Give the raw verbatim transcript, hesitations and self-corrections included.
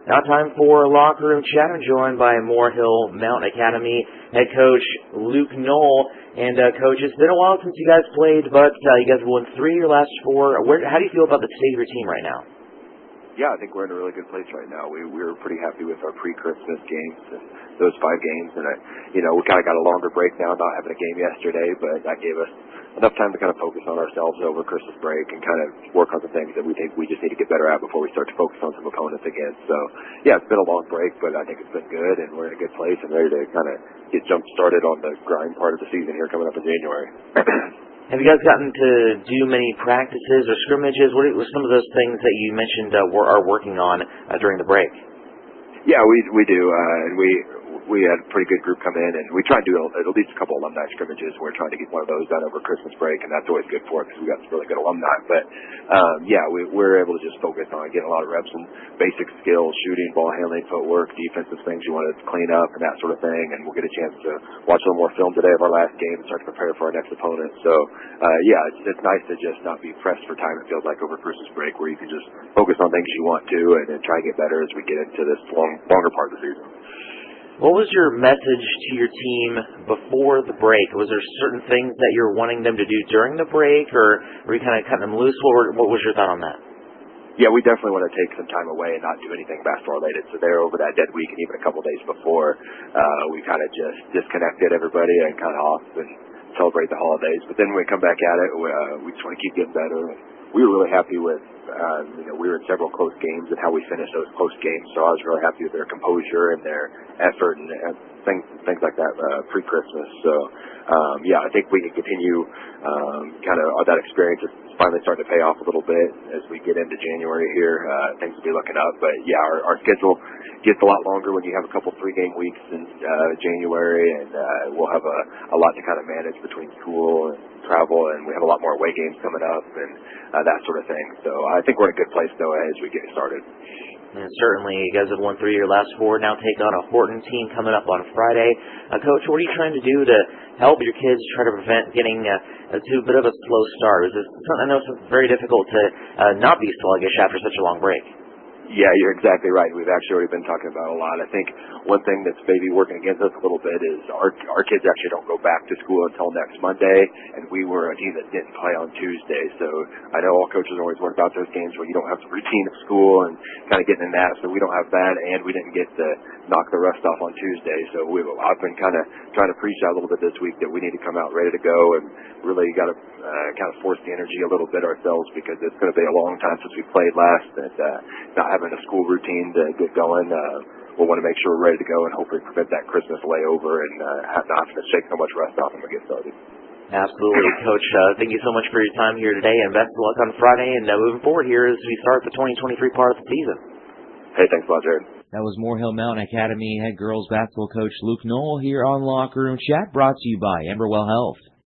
Now time for Locker Room Chat. I'm joined by Morehill Mountain Academy head coach Luke Knoll. And, uh, Coach, it's been a while since you guys played, but uh, you guys have won three of your last four. Where, how do you feel about the state of your team right now? Yeah, I think we're in a really good place right now. We we were pretty happy with our pre-Christmas games and those five games, and I, you know, we kind of got a longer break now, not having a game yesterday, but that gave us enough time to kind of focus on ourselves over Christmas break and kind of work on the things that we think we just need to get better at before we start to focus on some opponents again. So, yeah, it's been a long break, but I think it's been good, and we're in a good place and ready to kind of get jump started on the grind part of the season here coming up in January. Have you guys gotten to do many practices or scrimmages? What are some of those things that you mentioned uh, were, are working on uh, during the break? Yeah, we we do, uh, and we we had a pretty good group come in, and we try and do at least a couple alumni scrimmages. We're trying to get one of those done over Christmas break, and that's always good for us because we got some really good alumni. But um, yeah, we, we're able to just focus on getting a lot of reps and basic skills, shooting, ball handling, footwork, defensive things you want to clean up, and that sort of thing. And we'll get a chance to watch a little more film today of our last game and start to prepare for our next opponent. So uh, yeah, it's, it's nice to just not be pressed for time. It feels like over Christmas break, where you can just focus on things you want to, and then try and get better as we get into this long, longer part of the season. What was your message to your team before the break? Was there certain things that you were wanting them to do during the break, or were you kind of cutting them loose? What, were, what was your thought on that? Yeah, we definitely want to take some time away and not do anything basketball related. So there over that dead week and even a couple days before, uh, we kind of just disconnected everybody and kind of off and celebrate the holidays. But then when we come back at it, we, uh, we just want to keep getting better. We were really happy with, uh, you know, we were in several close games and how we finished those close games. So I was really happy with their composure and their effort and uh, things things like that uh, pre-Christmas. So, um, yeah, I think we can continue um, kind of that experience is finally starting to pay off a little bit as we get into January here. Uh, things will be looking up. But, yeah, our, our schedule gets a lot longer when you have a couple three-game weeks in uh, January, and uh, we'll have a, a lot to kind of manage between school and travel, and we have a lot more away games coming up and uh, that sort of thing. So I think we're in a good place, though, as we get started. And certainly, you guys have won three of your last four. Now take on a Horton team coming up on Friday. Uh, Coach, what are you trying to do to help your kids try to prevent getting uh, to a bit of a slow start? Is this, I know it's very difficult to uh, not be sluggish after such a long break. Yeah, you're exactly right. We've actually already been talking about a lot. I think one thing that's maybe working against us a little bit is our our kids actually don't go back to school until next Monday, and we were a team that didn't play on Tuesday. So I know all coaches always worry about those games where you don't have the routine of school and kind of getting in that. So we don't have that, and we didn't get to knock the rust off on Tuesday. So we, I've been kind of trying to preach that a little bit this week that we need to come out ready to go and really got to uh, kind of force the energy a little bit ourselves because it's going to be a long time since we played last, and uh, not having a school routine to get going. Uh, we'll want to make sure we're ready to go and hopefully prevent that Christmas layover and uh, have not to shake so much rust off when we get started. Absolutely, Coach. Uh, thank you so much for your time here today, and best of luck on Friday and uh, moving forward here as we start the twenty twenty-three part of the season. Hey, thanks a lot, Jared. That was Morehill Mountain Academy head girls basketball coach Luke Knoll here on Locker Room Chat, brought to you by Emberwell Health.